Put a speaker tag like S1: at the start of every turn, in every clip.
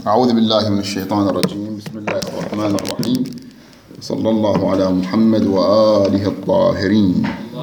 S1: أعوذ بالله من الشيطان الرجيم. بسم الله الرحمن الرحيم. صلى الله على محمد وآله الطاهرين.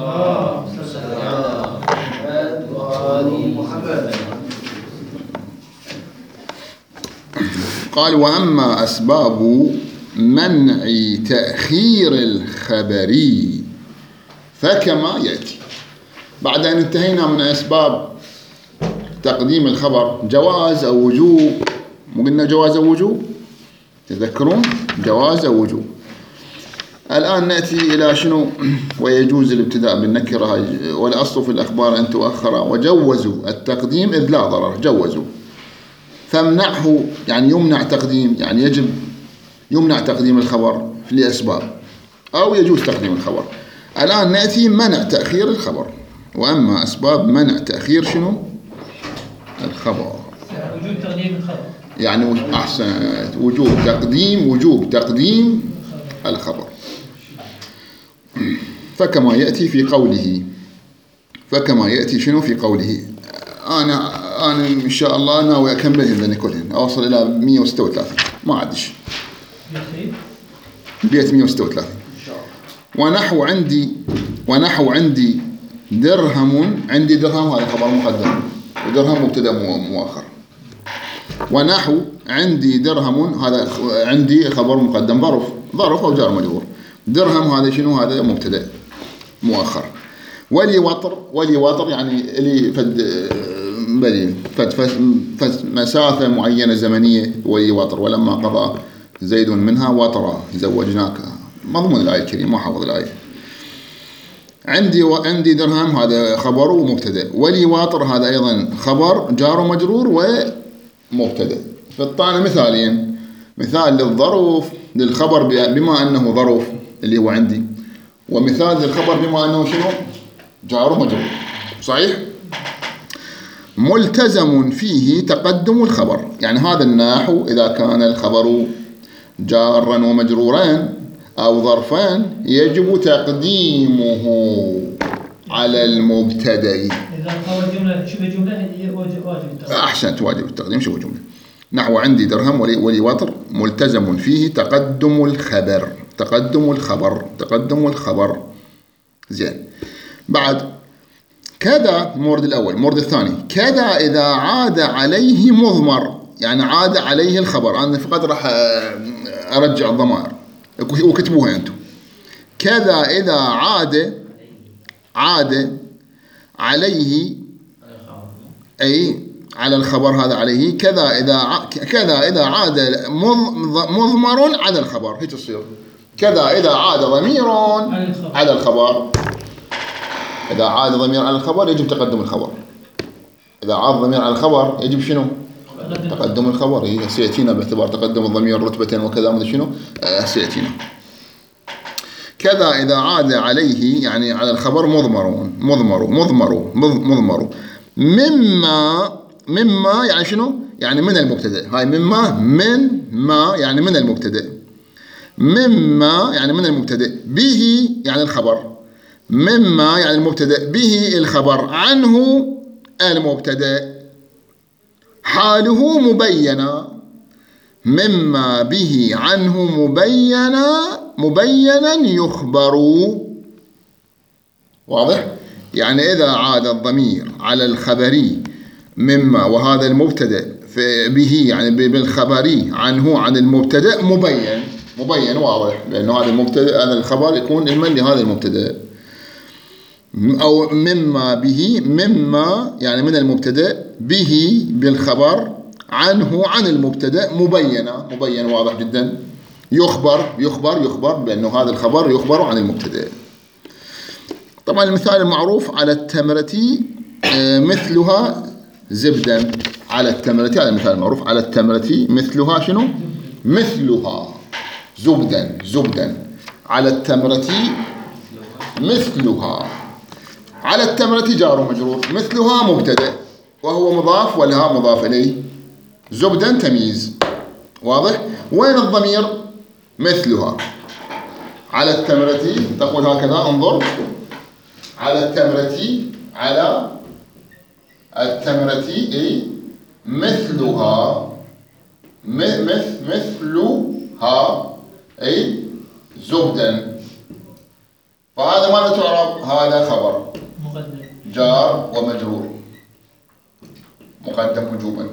S1: قال: وأما أسباب منع تأخير الخبر فكما يأتي. بعد أن انتهينا من أسباب تقديم الخبر، جواز أو وجوب، قلنا جواز أو وجوب، تذكرون جواز أو وجوب. الآن نأتي إلى شنو؟ ويجوز الابتداء بالنكرة، والأصل في الأخبار أن تؤخر، وجوزوا التقديم إذ لا ضرر، جوزوا. فامنعه يعني يمنع تقديم، يعني يجب يمنع تقديم الخبر لأسباب، أو يجوز تقديم الخبر. الآن نأتي منع تأخير الخبر. وأما أسباب منع تأخير شنو؟ الخبر.
S2: وجوب تقديم الخبر،
S1: يعني أحسنت، وجوب تقديم الخبر. فكما يأتي في قوله، فكما يأتي شنو في قوله. أنا إن شاء الله ناوي أكملهن كلهن، أوصل إلى 136، ما عادش بيت 136. ونحو عندي درهم، عندي درهم، هذا خبر مقدم، ودرهم مبتدأ مؤخر. ونحو عندي درهم، هذا عندي خبر مقدم، ظرف أو جار مجرور. درهم هذا شنو؟ هذا مبتدأ مؤخر. ولي وطر يعني لي فد مسافة معينة زمنية، ولي وطر. ولما قضى زيد منها وطرا زوجناك، مضمون الآية الكريمة، ما حافظ الآية. عندي درهم، هذا خبر ومبتدأ. ولي واطر هذا أيضا خبر جار ومجرور ومبتدأ. فالطعن مثالين، مثال للظرف للخبر بما أنه ظرف اللي هو عندي، ومثال للخبر بما أنه شنو؟ جار ومجرور. صحيح؟ ملتزم فيه تقدم الخبر، يعني هذا النحو إذا كان الخبر جارا ومجروران أو ظرفان يجب تقديمه على المبتدأ.
S2: إذا قال جملة شبه جملة واجب التقديم.
S1: أحسنت، واجب التقديم شبه جملة. نحو عندي درهم ولي وطر ملتزم فيه تقدم الخبر. زين. بعد كذا مورد الأول. مورد الثاني كذا إذا عاد عليه مضمر، يعني عاد عليه الخبر. أنا فقط راح أرجع الضمائر وكتبوها أنتم. كذا إذا عاد عليه، أي على الخبر هذا عليه. كذا إذا عاد مضمر على الخبر، هيك تصير. كذا إذا عاد ضمير على الخبر. إذا عاد ضمير على الخبر يجب تقدم الخبر. إذا عاد ضمير على الخبر يجب شنو؟ تقدم الخبر. هي سيأتينا باعتبار تقدم الضمير رتبة وكذا ماذا شنو سيأتينا. كذا إذا عاد عليه يعني على الخبر مضمر. مما يعني شنو؟ يعني من المبتدأ. هاي مما يعني من المبتدأ. مما يعني من المبتدأ. به يعني الخبر. مما يعني المبتدأ، به الخبر، عنه المبتدأ، حاله مبينا. مما به عنه مبينا يخبر. واضح؟ يعني إذا عاد الضمير على الخبري مما، وهذا المبتدأ به يعني بالخبري عنه عن المبتدأ مبين واضح، لأنه هذا المبتدأ، هذا الخبر يكون المن لهذا المبتدأ. أو مما به، مما يعني من المبتدأ، به بالخبر، عنه عن المبتدأ مبين واضح جدا. يخبر لأنه هذا الخبر يخبر عن المبتدأ. طبعا المثال المعروف على التمرة مثلها زبدا. على التمرة، هذا المثال المعروف. على التمرة مثلها شنو؟ مثلها زبدا. على التمرة مثلها. على التمرة جار ومجرور، مثلها مبتدأ وهو مضاف ولها مضاف إليه، زبدا تمييز. واضح؟ وين الضمير؟ مثلها. على التمرة تقول هكذا، انظر. على التمرة مثلها مثلها أي زبدا. فهذا ماذا تعرب؟ هذا خبر
S2: مقدم
S1: جار ومجرور مقدم وجوبا.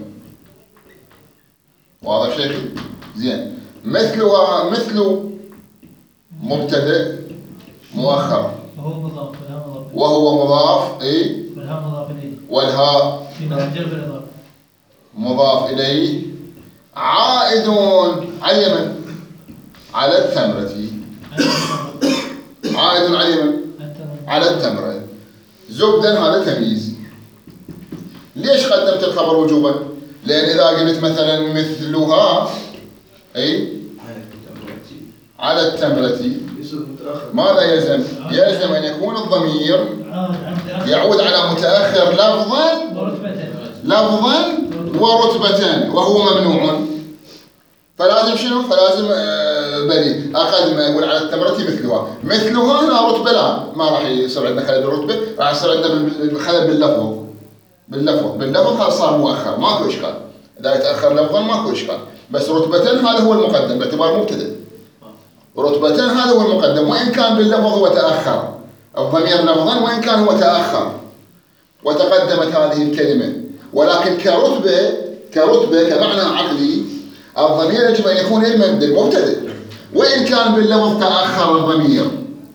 S1: واضح شيء؟ زين. مثلها مثل مبتدأ مؤخر وهو مضاف اي والهاء مضاف إليه عائد على اليمن على التمرة. عائد على اليمن على التمرة. زبدا هذا تمييز. ليش قدمت الخبر وجوبا؟ لأن إذا قلت مثلا مثلها أي على التمرة ماذا يلزم؟ يلزم أن يكون الضمير يعود على متأخر لفظا ورتبة وهو ممنوع. فلازم شنو؟ فلازم بلي أخذ ما يقول على التمرة مثلها هنا رتبة لا ما راح يصير عندنا خلل بالرتبة، راح يصير عندنا خلل باللفظ هذا صار مؤخر ماكو إشكال. إذا يتأخر لفظا ماكو إشكال، بس رتبة هذا هو المقدم باعتبار مبتدأ. رتبة هذا هو المقدم وإن كان باللفظ هو تأخر الضمير لفظا وإن كان هو تأخر وتقدمت هذه الكلمة، ولكن كرتبة كمعنى عقلي الضمير يجب أن يكون المبتدأ وإن كان باللفظ تأخر الضمير.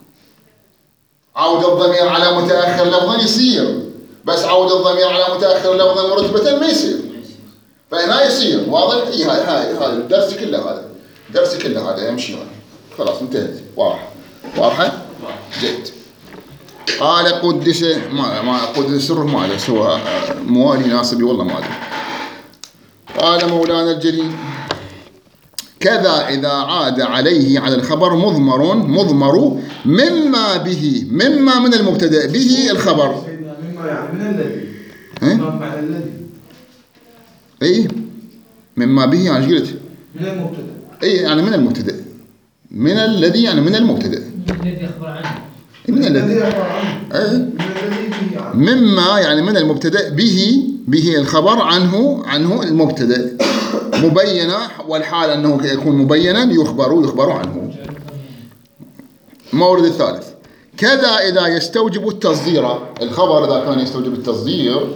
S1: عود الضمير على متأخر لفظا يصير، بس عود الضمير على متأخر لفظا ورتبة ما يصير. فهنا يصير. واضح؟ هذا الدرس كله هذا يمشي هذا. خلاص انتهت. واضحة؟ جيد. قال قدس ما قدس سره ما له سوى موالي ناصبي والله ما ادري. قال مولانا الجليل كذا إذا عاد عليه على الخبر مضمر مما به مما من المبتدأ به الخبر.
S3: مما يعني من الذي معنى الذي
S1: اي مما به يعني ايش قلت؟
S3: من المبتدأ.
S1: اي يعني من المبتدأ. من الذي يعني من المبتدأ.
S2: الذي يخبر عنه.
S1: من الذي مما يعني من المبتدأ به الخبر عنه المبتدأ مبينا، والحال أنه يكون مبينا يخبر عنه. المورد الثالث كذا إذا يستوجب التصدير. الخبر إذا كان يستوجب التصدير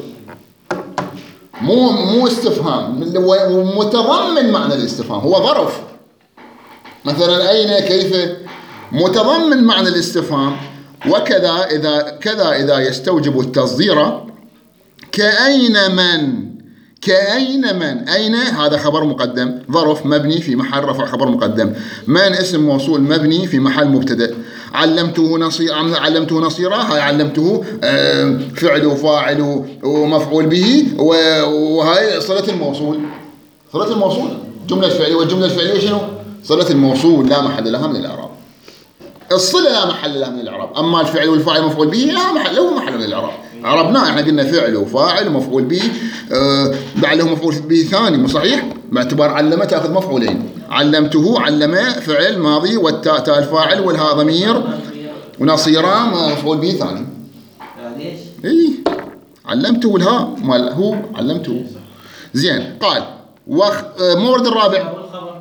S1: مو استفهام متضمن معنى الاستفهام، هو ظرف. مثلا أين كيف متضمن معنى الاستفهام. وكذا إذا يستوجب التصدير كأين من أين هذا خبر مقدم ظرف مبني في محل رفع خبر مقدم. من اسم موصول مبني في محل مبتدأ. علمته نصيرا هاي علمته فعل وفاعل ومفعول به وهاي صلة الموصول جملة فعلية. والجملة الفعلية شنو؟ صلة الموصول لا محل لها من الإعراب. الصلة لا محل لها من الإعراب. أما الفعل والفاعل مفعول به لا محل له محل من الإعراب. عربناه احنا قلنا فعل وفاعل ومفعول به بعد له مفعول به ثاني مو صحيح؟ باعتبار علم تأخذ مفعولين. علمته علم فعل ماضي والتاء تاء الفاعل والهاء ضمير ونصيرا مفعول به ثاني.
S4: ليش؟
S1: اي علمته والهاء مال هو علمته. زين. قال مورد الرابع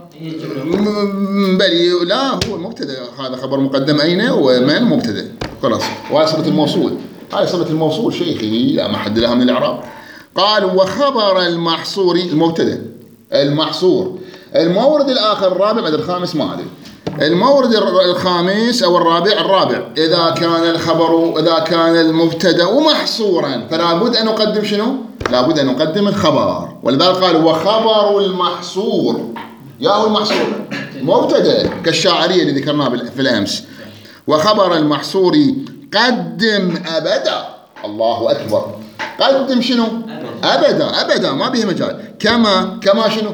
S1: بلي لا هو المبتدا هذا خبر مقدم أين ومن مبتدا خلاص. وهي صلة الموصول. هاي صلة الموصول شيخي لا محل لها من الإعراب. قال وخبر المحصور المبتدا المحصور. المورد الآخر الرابع بعد الخامس ما أدري. المورد الخامس أو الرابع إذا كان المبتدا محصورا فلا بد أن نقدم شنو؟ لا بد أن نقدم الخبر. ولذلك قال وخبر المحصور. يا هو المحصور مبتدا كالشاعرية اللي ذكرناها في الأمس. وخبر المحصور قدم أبدا. الله أكبر. قدم شنو؟ أبدا ما به مجال. كما شنو؟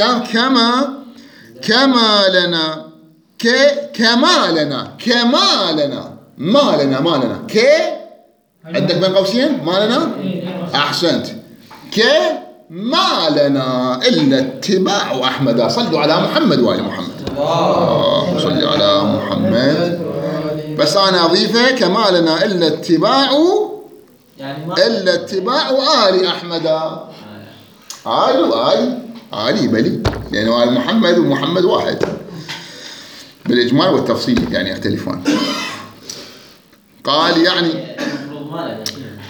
S1: كما لنا ما لنا عندك بين قوسين ما لنا. أحسنت. ما لنا إلا اتباع أحمد. صلوا على محمد وآل محمد. صلوا على محمد. بس أنا أضيفه كما لنا إلا اتباع آل أحمد. علي بلي، لأنه محمد ومحمد واحد بالإجمال والتفصيل يعني يختلفان. قال يعني
S4: المفروض ما لنا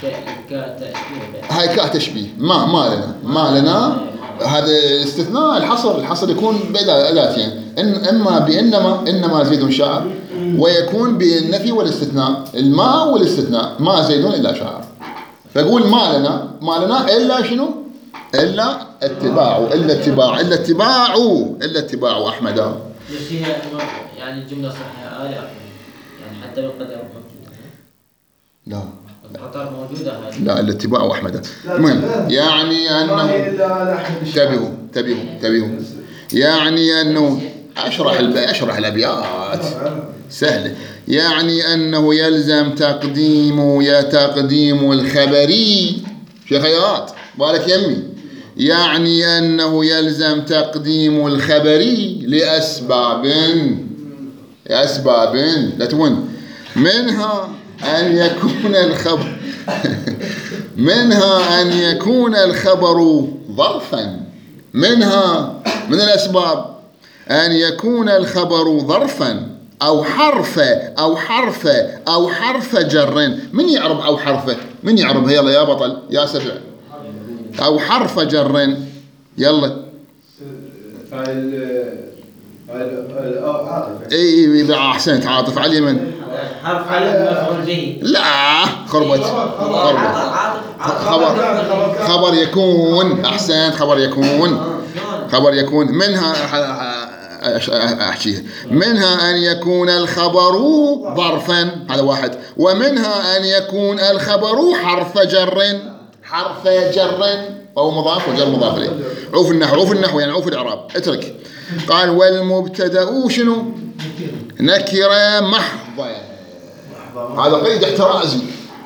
S1: هاي كتشبيه ما لنا هذا استثناء. الحصر يكون بأداتين، إما إنما زيد شاعر، ويكون بالنفي والاستثناء، الماء والاستثناء، ما زيد إلا شاعر. فقول ما لنا إلا شنو؟ إلا اتباع أحمد.
S4: بس هي يعني الجملة صحيحة آل أحمد، يعني حتى لو قد
S1: لا
S4: الخطأ موجودة هذه.
S1: لا الاتباع أحمد. المهم يعني أنه انتبهوا يعني أنه أشرح الأبيات سهلة. يعني أنه يلزم تقديم الخبري شيخيات بالك يمي. يعني أنه يلزم تقديم الخبري لأسباب لا تون، منها أن يكون الخبر ظرفا. منها من الأسباب أن يكون الخبر ظرفا أو حرف جر. من يعرب أو حرفه؟ من يعربها؟ يلا يا بطل يا سبع. أو حرف جر، يلا. اي احسنت. عاطف على اليمن.
S4: حرف على مفعول به.
S1: لا خربت. خبر يكون. احسنت. خبر يكون منها احكيها. منها ان يكون الخبر ظرفا، هذا واحد. ومنها ان يكون الخبر حرف جر أو مضاف وجر مضاف إليه. عوف النحو يعني عوف الإعراب، اترك. قال والمبتدأ شنو؟ نكرة محضة. هذا قيد احترازي.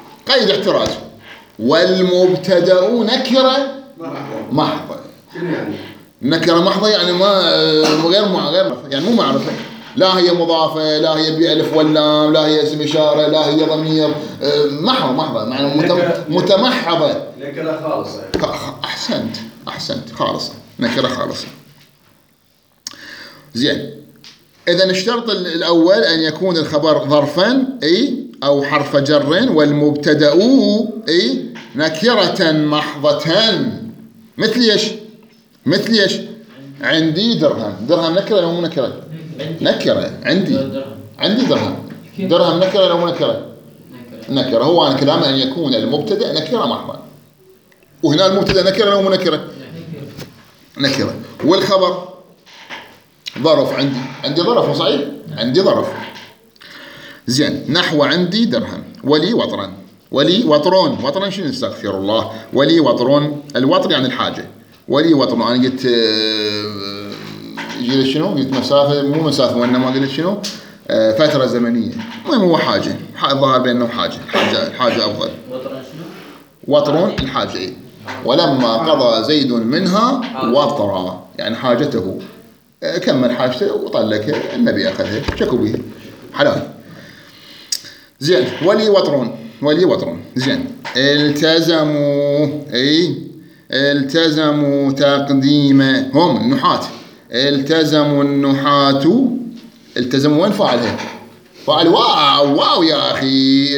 S1: والمبتدأ نكرة محضة. نكرة محضة يعني ما غير يعني مو معرفة، لا هي مضافة، لا هي بألف واللام، لا هي اسم إشارة، لا هي ضمير، محضة معنى متمحضة.
S3: نكرة خالصة.
S1: أحسنت خالصة. نكرة خالصة. زين. إذا اشترط الأول أن يكون الخبر ظرفا أو حرف جر، والمبتدأ نكرة محضة. مثل إيش؟ عندي درهم نكرة أو مو نكرة؟ نكرة. عندي درهم نكرة أو مو نكرة. هو أنا كلامي أن يكون المبتدأ نكرة محضة، وهنا المبتدأ نكرة أو مو نكرة. والخبر ظرف. عندي ظرف صحيح؟ عندي ظرف. زين. نحو عندي درهم ولي وطرون شنو؟ استغفر الله. ولي وطرون. الوطر يعني الحاجة. ولي وطرون. أنا قلت يجي شنو؟ قلت مسافة، مو مسافة، وإنما قلت شنو؟ فترة زمنية. المهم هو حاجة الظاهر بأنه حاجة أفضل. وطرون الحاجة. ولما قضى زيد منها وطرا يعني حاجته، كمل حاجته وطلقها، النبي أخذها شكو به حلال. زين. ولي وطرون. زين. التزموا تقديم هم النحاة. التزموا النحاة. التزموا وين فاعلها؟ فاعل واو يا أخي.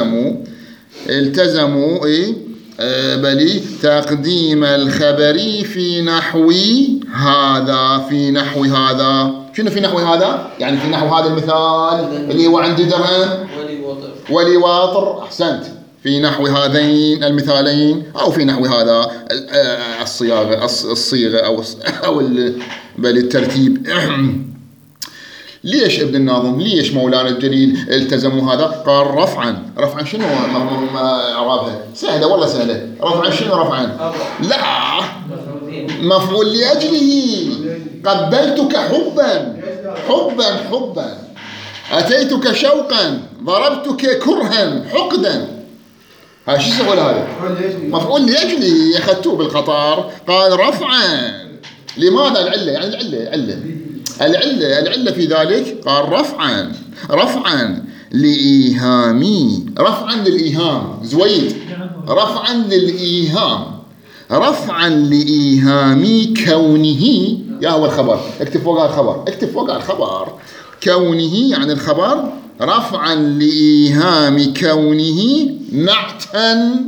S1: التزموا بلي تقديم الخبر في نحو هذا. شنو في نحو هذا؟ يعني في نحو هذا المثال اللي هو عندي درهم ولي واطر. أحسنت. في نحو هذين المثالين أو في نحو هذا الصيغة أو بل الترتيب. ليش ابن الناظم؟ ليش مولانا الجليل التزموا هذا؟ قال رفعا شنو إعرابها؟ سهلة والله سهلة. رفعا شنو رفعا؟ لا مفعول لأجله. قبلتك حبا أتيتك شوقا ضربتك كرها حقدا. ها شو يسوي هذا؟ مفعول لأجله. أخذتوه بالقطار. قال رفعا. لماذا؟ العلة يعني العلة في ذلك. قال رفعا لإيهامي. رفعا للإيهام. زويد. رفعا للإيهام. رفعا لإيهام كونه، يا هو الخبر، اكتب فوقها الخبر، اكتب فوقها الخبر، كونه يعني الخبر، رفعا لإيهام كونه نعتا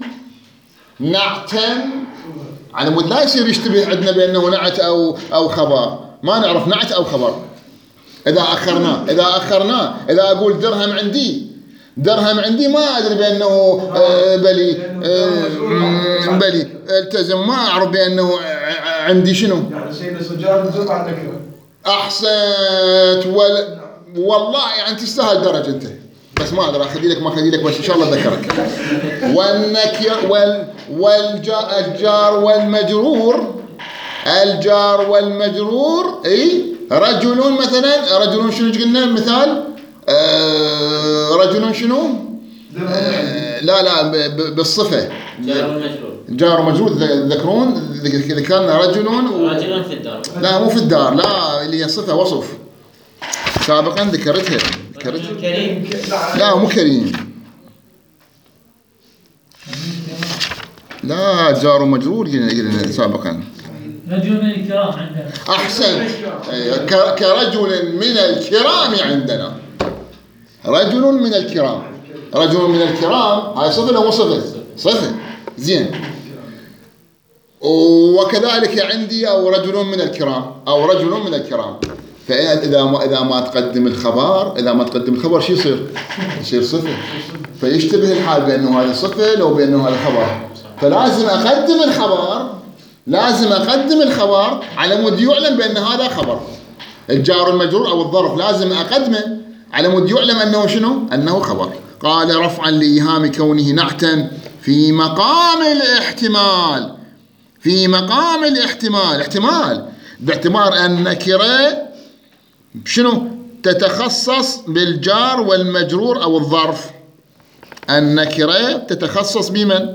S1: على مود لا يصير يشتبه عندنا بأنه نعت أو خبر، ما نعرف نعت أو خبر. إذا أخرناه إذا أقول درهم عندي ما أدري بأنه بلي التزم، ما أعرف بأنه عندي شنو.
S3: يعني سيد السجار نزل عن نكرة.
S1: أحسنت والله يعني تستاهل درجة أنت، بس ما أقدر أخلي لك بس إن شاء الله أذكرك. الجار والمجرور أي رجل مثلا، رجل شنو قلنا مثال؟ رجل شنو؟ لا بالصفة جار ومجرور ذكرون ذكرنا رجل
S4: في الدار.
S1: لا مو في الدار، لا اللي هي صفة وصف سابقا ذكرتها.
S4: كريم.
S1: لا مو كريم، لا جار ومجرور قلنا سابقا.
S2: رجل من الكرام عندنا.
S1: أحسن، كرجل من الكرام عندنا. رجل من الكرام هاي صفة ولا مو صفة؟ زين. وكذلك عندي أو رجل من الكرام. فإذا ما تقدم الخبر شو يصير صفة، فيشتبه الحال بأنه هذا صفة لو بأنه هذا خبر، فلازم أقدم الخبر على مود يعلم بأن هذا خبر. الجار المجرور أو الظرف لازم أقدمه على مود يعلم أنه شنو؟ أنه خبر. قال رفعا لإيهام كونه نعتا في مقام الاحتمال، احتمال باعتبار أن النكرة شنو؟ تتخصص بالجار والمجرور أو الظرف. النكرة تتخصص بمن؟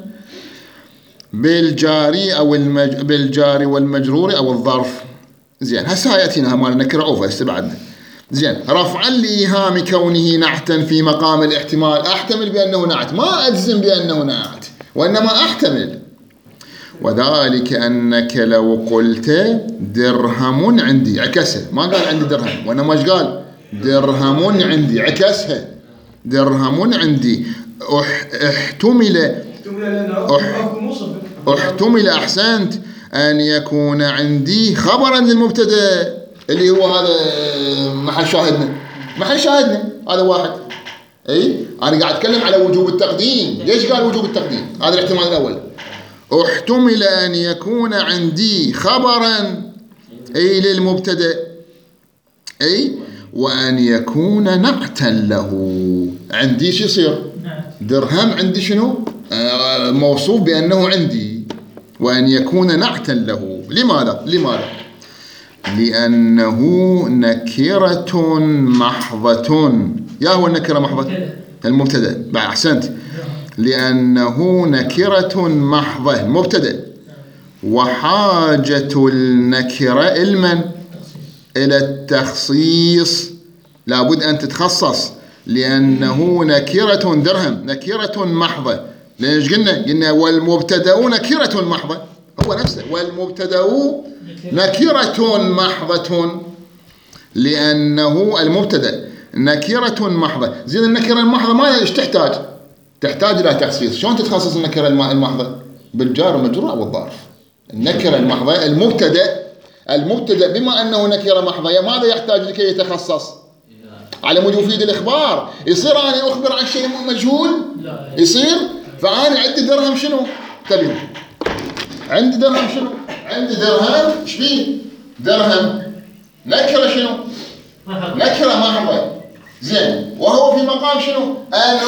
S1: بالجار والمجرور أو الظرف. زين هسه يأتينا مال النكرة أوفر استبعدنا. زين رفعا لإيهام كونه نعتا في مقام الاحتمال، أحتمل بأنه نعت، ما أجزم بأنه نعت وإنما أحتمل. وذلك أنك لو قلت درهم عندي، عكسها، ما قال عندي درهم وإنما ايش قال؟ درهم عندي، عكسها درهم عندي. احتمل أحسنت أن يكون عندي خبرا للمبتدأ اللي هو هذا محل شاهدنا هذا واحد. أي أنا قاعد أتكلم على وجوب التقديم. ليش قال وجوب التقديم؟ هذا الاحتمال الأول. احتمل أن يكون عندي خبرا أي للمبتدأ، أي وأن يكون نعتا له. عندي شو يصير؟ درهم عندي شنو؟ موصوف بأنه عندي، وأن يكون نعتا له. لماذا؟ لأنه نكرة محضة. يا هو النكرة محضة المبتدأ بعد. أحسنت. لأنه نكرة محضة المبتدأ، وحاجة النكرة إلى التخصيص، لابد أن تتخصص. لأنه نكرة درهم نكرة محضة. ليش قلنا والمبتدأ نكرة محضة، هو نفسه والمبتدأ نكرة محضة، لأنه المبتدأ نكرة محضة. زين النكرة المحضة ما ايش تحتاج إلى تخصيص. شلون تتخصص النكرة المحضة؟ بالجار والمجرور أو الظرف. النكرة المحضة المبتدأ بما أنه نكرة محضة ماذا يحتاج لكي يتخصص؟ على مود يفيد الإخبار. يصير أنا أخبر عن شيء مجهول؟ يصير. فأنا عندي درهم شنو؟ تبين عندي درهم شنو؟ عندي درهم شبيه؟ درهم نكرة شنو؟ نكرة محضة. زين وهو في مقام شنو؟ أن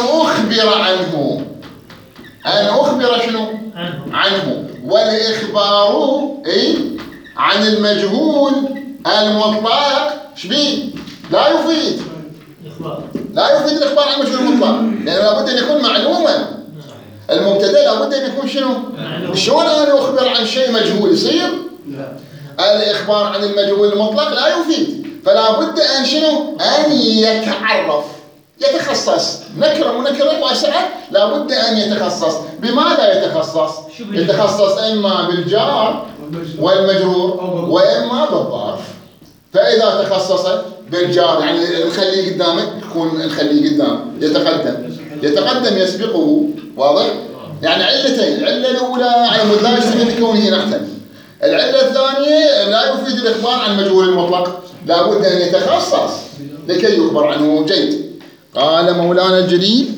S1: أخبر شنو؟ عنه. والإخبار عن المجهول المطلق شبيه؟ لا يفيد الإخبار عن المجهول المطلق، لأنه لابد أن يكون معلوما. المبتدأ لابد أن يكون شنو؟ شلون أنا أخبر عن شيء مجهول يصير؟ لا. الإخبار عن المجهول المطلق لا يفيد، فلا بد أن شنو؟ أن يتعرف. يتخصص. نكرة ونكرة واسعة لابد أن يتخصص. بماذا يتخصص؟ يتخصص إما بالجار والمجرور وإما بالظرف. فإذا تخصص بالجار يعني نخليه قدامك، يكون نخليه قدام يتقدم يسبقه. واضح؟ يعني علتين، العلة الأولى على لا يستفيد بكونه نحتا، العلة الثانية لا يفيد الإخبار عن مجهول المطلق، لابد أن يتخصص لكي يخبر عنه. جيد. قال مولانا الجليل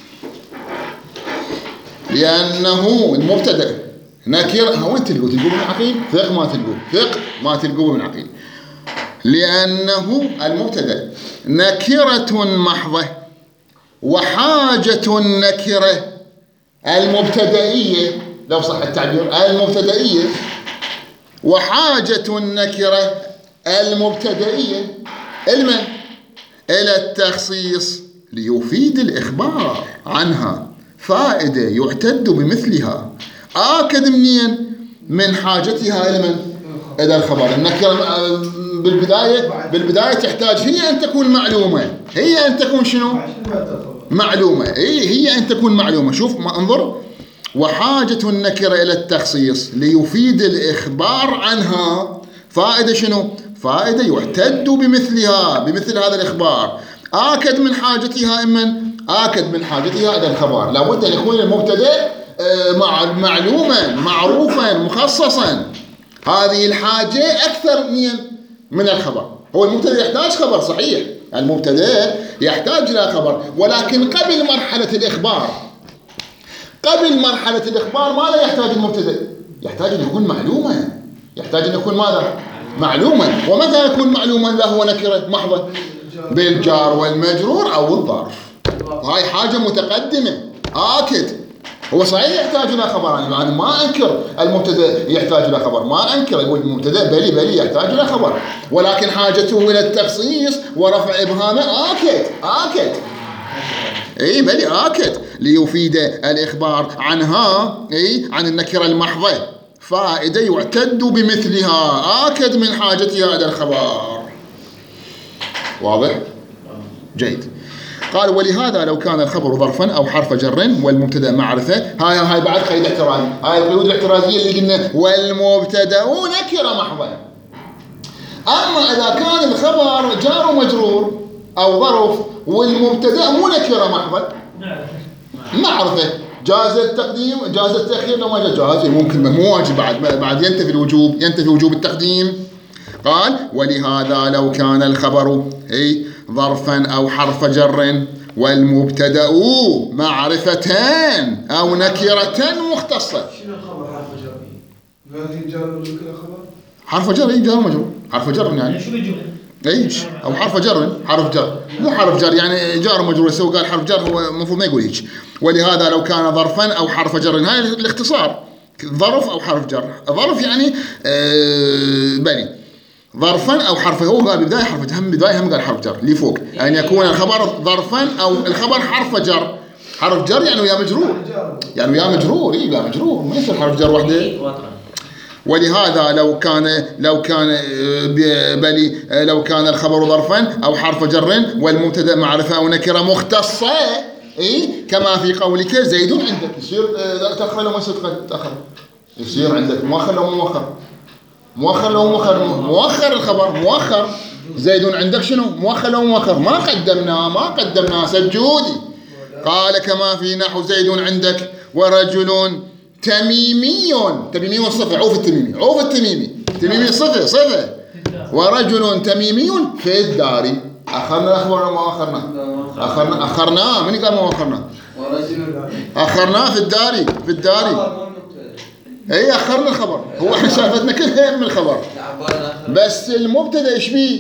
S1: لأنه المبتدأ نكرة. وين تلقوا من عقيل؟ فقه ما تلقوا من عقيل. لأنه المبتدأ نكرة محضة وحاجة النكرة المبتدئية، لو صح التعبير، المبتدئية وحاجة النكرة المبتدئية إلى التخصيص ليفيد الإخبار عنها فائدة يعتد بمثلها. آكد منين؟ من حاجتها إلى الخبر. النكرة بالبداية تحتاج هي أن تكون معلومة، هي أن تكون شنو؟ معلومة. هي أن تكون معلومة. شوف ما انظر، وحاجة النكرة إلى التخصيص ليفيد الإخبار عنها فائدة شنو؟ فائدة يعتد بمثلها، بمثل هذا الإخبار. آكد من حاجتها من حاجتها إلى الخبر. لابد أن يكون المبتدأ معلوما معروفا مخصصا. هذه الحاجة أكثر من الخبر. هو المبتدأ يحتاج خبر صحيح، المبتدأ يحتاج إلى خبر، ولكن قبل مرحلة الإخبار ماذا يحتاج المبتدأ؟ يحتاج أن يكون معلوما، يحتاج أن يكون ماذا؟ معلوما. ومتى يكون معلوما له نكرة محضة؟ بالجار والمجرور أو الظرف. هاي حاجة متقدمة. آكد هو صحيح يحتاج إلى خبر، أنا ما أنكر المبتدأ يحتاج إلى خبر، ما أنكر، يقول المبتدأ بلي يحتاج إلى خبر، ولكن حاجته إلى التخصيص ورفع إبهامه. آكد بلي آكد ليفيد الإخبار عنها عن النكرة المحضة فائدة يعتد بمثلها. آكد من حاجتها إلى الخبر. واضح؟ جيد. قال ولهذا لو كان الخبر ظرفا أو حرف جر والمبتدأ معرفة. هاي بعد قيد اعتراضي، هاي القيود الاعتراضية اللي قلنا والمبتدأ نكرة محضة. أما إذا كان الخبر جار ومجرور أو ظرف والمبتدأ مو نكرة محضة، معرفة، جاز التقديم جاز التأخير لو ما جاز، ممكن مو واجب، بعد ينتفي وجوب التقديم. قال ولهذا لو كان الخبر ظرفا أو حرف جر والمبتدأ معرفتان أو نكرة مختصة.
S3: شنو الخبر حرف جر؟ هذه جار ولا خبر؟
S1: حرف جر جار مجرور، حرف جر يعني
S2: شو الجملة؟
S1: أو حرف جر مو حرف جر يعني جار مجرور. سوى قال حرف جر هو المفروض ما يقول هيك. ولهذا لو كان ظرفا أو حرف جر، هاي الاختصار، ظرف أو حرف جر. ظرف يعني بني ظرفا أو حرف، هو قال بداية حرف بداية هم قال حرف جر اللي فوق، أن يكون الخبر ظرفا أو الخبر حرف جر. حرف جر يعني ويا مجرور، ويا مجرور ما يصير حرف جر وحده. ولهذا لو كان الخبر ظرفا أو حرف جر والمبتدأ معرفة أو نكرة مختصة، كما في قولك زيد عندك، يصير تأخر لو ما يصير تأخر، يصير عندك مؤخر لو مؤخر الخبر مؤخر. زيد عندك شنو؟ مؤخر لو مؤخر، ما قدمنا سجودي. قال كما في نحو زيد عندك ورجل تميمي صفة، عوف التميمي صفة ورجل تميمي في الدار. أخرنا الأخبار ولا ما أخرناه؟ من قال ما أخرناه في الدار. أخرنا الخبر، هو احنا شافتنا كلها من الخبر، بس المبتدأ ايش بيه؟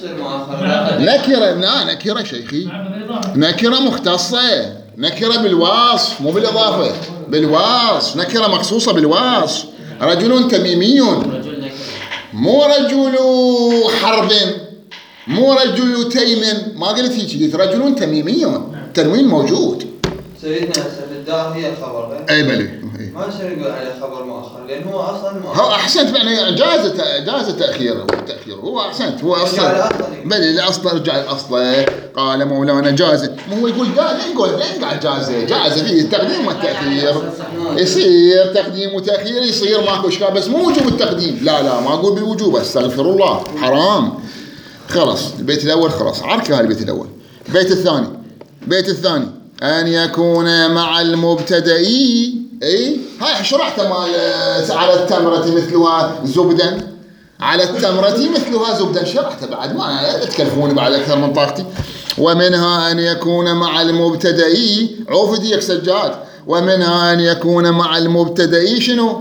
S1: نكرة شيخي، نكرة مختصة، نكرة بالوصف مو بالإضافة، بالوصف، نكرة مخصوصة بالوصف. رجل تميمي، مو رجل حرب، مو رجل تيم، ما قلت هيك، قلت رجل تميمي، تنوين موجود،
S5: سيدنا الدار هي الخبر.
S1: اي بلي.
S5: ما نصير نقول عليه خبر مؤخر لأنه هو أصلا مؤخر.
S1: هو أحسنت يعني جاز تأخيره هو أحسنت هو أصلا بلي الأصل ارجع الأصل. قال مولانا جاز ما هو يقول لين قال جاز فيه التقديم والتأخير يصير تقديم وتأخير يصير ماكو إشكال بس مو وجوب التقديم لا ما أقول بالوجوب استغفر الله حرام. خلاص البيت الأول خلاص عركة البيت الأول. البيت الثاني أن يكون مع المبتدئي هاي شرحت مال على التمرة مثلها زبدا على التمرة مثلها زبدا شرحت بعد ما تكلفوني بعد أكثر من طاقتي. ومنها أن يكون مع المبتدئي عوفديك سجاد. ومنها أن يكون مع المبتدئي شنو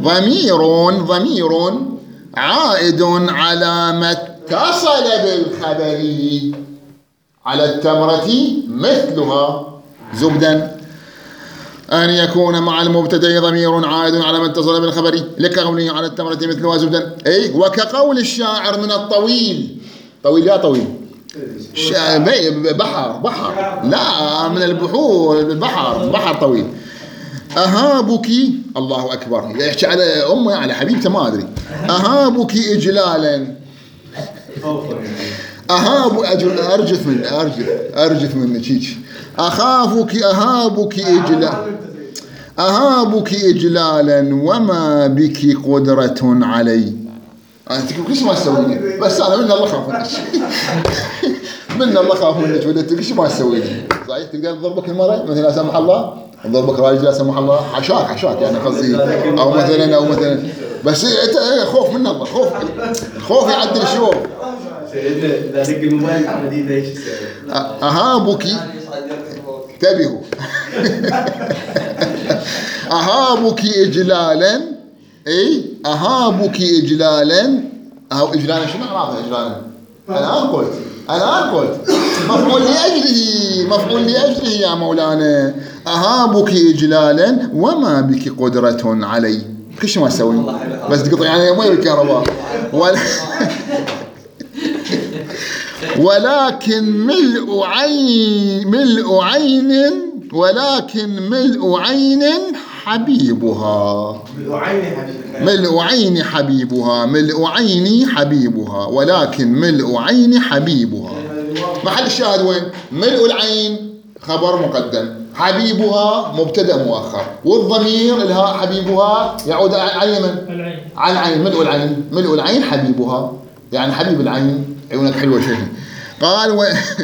S1: ضمير عائد على ما اتصل بالخبر على التمرة مثلها زبدا. أن يكون مع المبتدئ ضمير عائد على ما اتصل بالخبر لكقوله على التمرة مثلها زبدا. وكقول الشاعر من الطويل يا طويل بحر لا من البحور بحر طويل. أهابك الله أكبر يحكي على أمي على حبيبته ما أدري. أهابك إجلالا أرجف من شيء. أهابك إجلالا وما بك قدرة علي. أنت كيف ما تسويني بس أنا من الله خاف منك ولدت كيف ما تسويني صحيح. تقدر تضربك المرأة مثلا لا سمح الله تضربك راجل لا سمح الله حشاك يعني قصدي أو مثلا بس خوف من الله خوف يعدل الشوف.
S6: سيدنا ذلك الموبايل الحديث ايش
S1: أهابك انتبهوا أهابك إجلالا أهابك إجلالا أو إجلالا شنو أعرف إجلالا الآن قلت مفعول لأجله يا مولانا. أهابك إجلالا وما بك قدرة علي. كيش ما تسوي بس تقطع يعني ما الكهرباء ولكن ملء عين حبيبها ولكن ملء عين حبيبها. محل الشاهد وين؟ ملء العين خبر مقدم حبيبها مبتدأ مؤخر والضمير الهاء حبيبها يعود على من؟ على العين. ملء العين حبيبها يعني حبيب العين. عيونك حلوة شيء. قال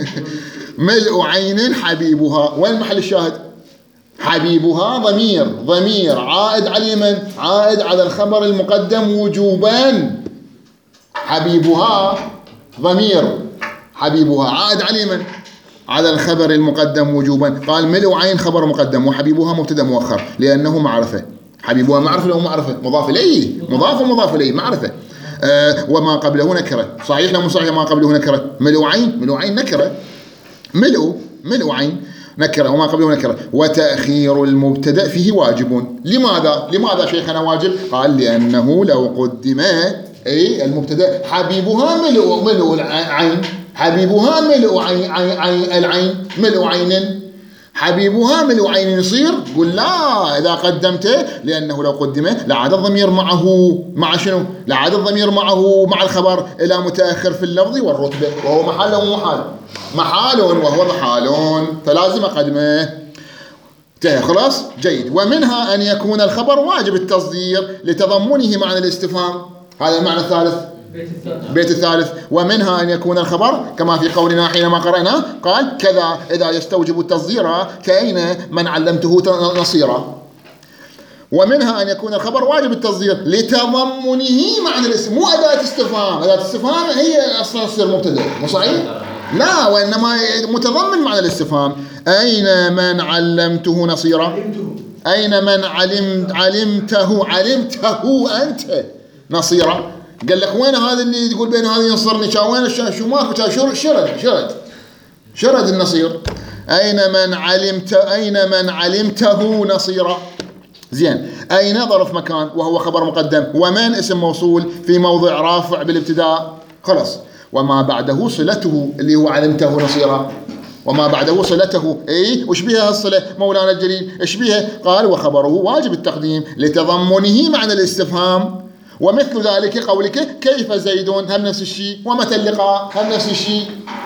S1: ملء عين حبيبها. وين محل الشاهد؟ حبيبها ضمير عائد على من؟ عائد على الخبر المقدم وجوبا. حبيبها ضمير حبيبها عائد على من؟ على الخبر المقدم وجوبا. قال ملء عين خبر مقدم وحبيبها مبتدا مؤخر لأنه معرفة. حبيبها معرفة لو معرفة مضاف إليه معرفة. وما قبله نكرة صحيح لو صحيح ما قبله نكرة. ملء عين نكرة ملء عين نكرة وما قبله نكرة. وتأخير المبتدأ فيه واجب. لماذا شيخنا واجب؟ قال لأنه لو قدم المبتدأ حبيبها ملء العين حبيبها ملء العين ملء عين حبيبها ملء عين يصير قل لا إذا قدمته لأنه لو قدمه لعاد الضمير معه مع شنو؟ لعاد الضمير معه مع الخبر إلى متأخر في اللفظ والرتبة وهو محال وهو محال فلازم أقدمه. خلاص جيد. ومنها أن يكون الخبر واجب التصدير لتضمنه معنى الاستفهام. هذا المعنى الثالث بيت الثالث. ومنها أن يكون الخبر كما في قولنا حينما قرأنا قال كذا إذا يستوجب التصدير كأين من علمته نصيرا. ومنها أن يكون الخبر واجب التصدير لتضمنه معنى الاسم. مو أداة استفهام. أداة استفهام هي أصلا تصير مبتدأ مو صحيح؟ لا وإنما متضمن معنى الاستفهام. أين من علمته نصيرا؟ أين من علمته أنت نصيرا؟ قال لك وين هذا اللي تقول بين هذا ينصرني وين شو ماكو شرد النصير. أين من علمته نصيرا. زين. أين ظرف مكان وهو خبر مقدم ومن اسم موصول في موضع رافع بالابتداء خلاص. وما بعده صلته اللي هو علمته نصيرا وما بعده صلته. وش بها الصلة مولانا الجليل؟ ايش بها؟ قال وخبره واجب التقديم لتضمنه معنى الاستفهام، ومثل ذلك قولك كيف زيد هم نفس الشيء، ومتى اللقاء هم نفس الشيء.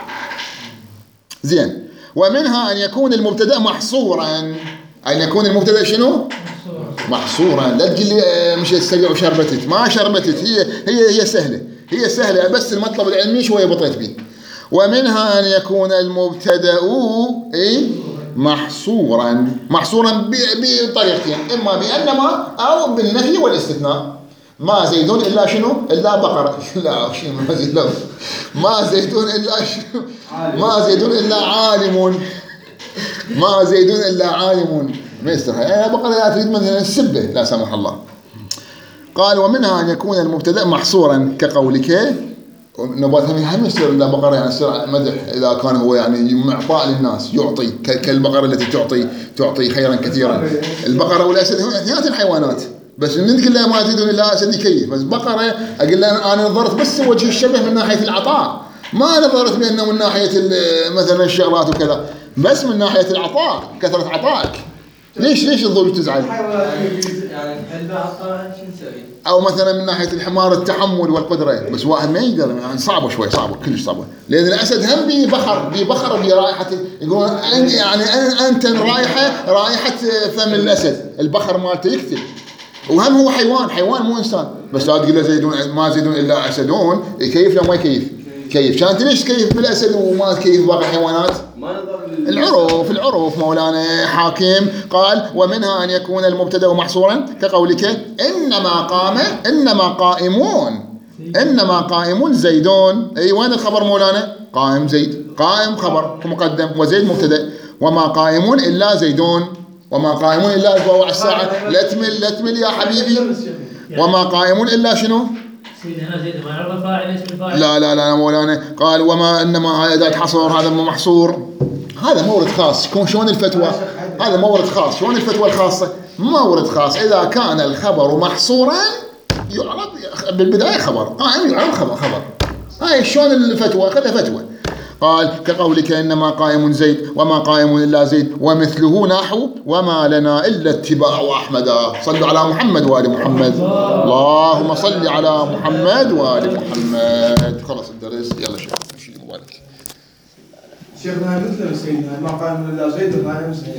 S1: زين. ومنها أن يكون المبتدأ محصورا. أن يكون المبتدأ شنو؟ محصورا. لا تقول لي مش السريع وشربتت، ما شربتت، هي سهلة، هي سهلة، بس المطلب العلمي شوية بطيت به. ومنها أن يكون المبتدأ محصورا بطريقتين، إما بأنما أو بالنفي والاستثناء. ما زيد إلا شنو؟ إلا بقرة. لا شنو ما زيد، ما زيد إلا شنو؟ ما زيد إلا عالم. ما زيد إلا عالم. ما يستحي بقرة لا تريد مثلا السبة لا سمح الله. قال ومنها أن يكون المبتدأ محصورا كقولك نبات هم يصير إلا بقرة، يعني يصير مدح إذا كان هو يعني معطاء للناس، يعطي كالبقرة التي تعطي خيرا كثيرا. البقرة والأسد اثنين حيوانات، بس نقول له ما تريدون إلا أسد يكيف، بس بقرة أقول له أنا نظرت بس وجه الشبه من ناحية العطاء، ما نظرت بأنه من ناحية مثلا الشغلات وكذا، بس من ناحية العطاء، كثرة عطائك. ليش الظل تزعل؟
S6: يعني حلبة عطاء شو نسوي؟
S1: أو مثلا من ناحية الحمار التحمل والقدرة، بس واحد ما يقدر، يعني صعبة شوي، صعبة كلش صعبة، لأن الأسد هم ببخر برائحة، يقول يعني أنت رائحة فم الأسد، البخر مالته يقتل، وهم هو حيوان مو إنسان. بس لا تقول له زيدون ما زيدون إلا أسدون، يكيف لو ما يكيف؟ كيف شان ليش تكيف بالأسد وما تكيف باقي الحيوانات؟ العروف مولانا حاكم. قال ومنها أن يكون المبتدأ محصورا كقولك إنما قائمون زيدون. وين الخبر مولانا؟ قائم زيد، قائم خبر مقدم وزيد مبتدأ. وما قائمون إلا زيدون، وما قائمون إلا الفوع الساعة. لا تمل يا حبيبي. وما قائمون إلا شنو؟ لا مولانا. قال وما إنما أداة حصر، هذا محصور، هذا مورد خاص. شلون الفتوى؟ هذا مورد خاص. شلون الفتوى الخاصة؟ مورد خاص إذا كان الخبر محصورا يعرض بالبداية خبر، قائم يعرض خبر. هاي شلون الفتوى؟ خذها فتوى. قال كقولك إنما قائم زيد وما قائم إلا زيد، ومثله نحو وما لنا إلا اتباع أحمد. صلوا على محمد وآل محمد. اللهم صل على محمد وآل محمد. خلص الدرس، يلا شيخ نشيل موبايلك.
S3: شيخنا مثل سيدنا ما قائم إلا زيد وقائم زيد.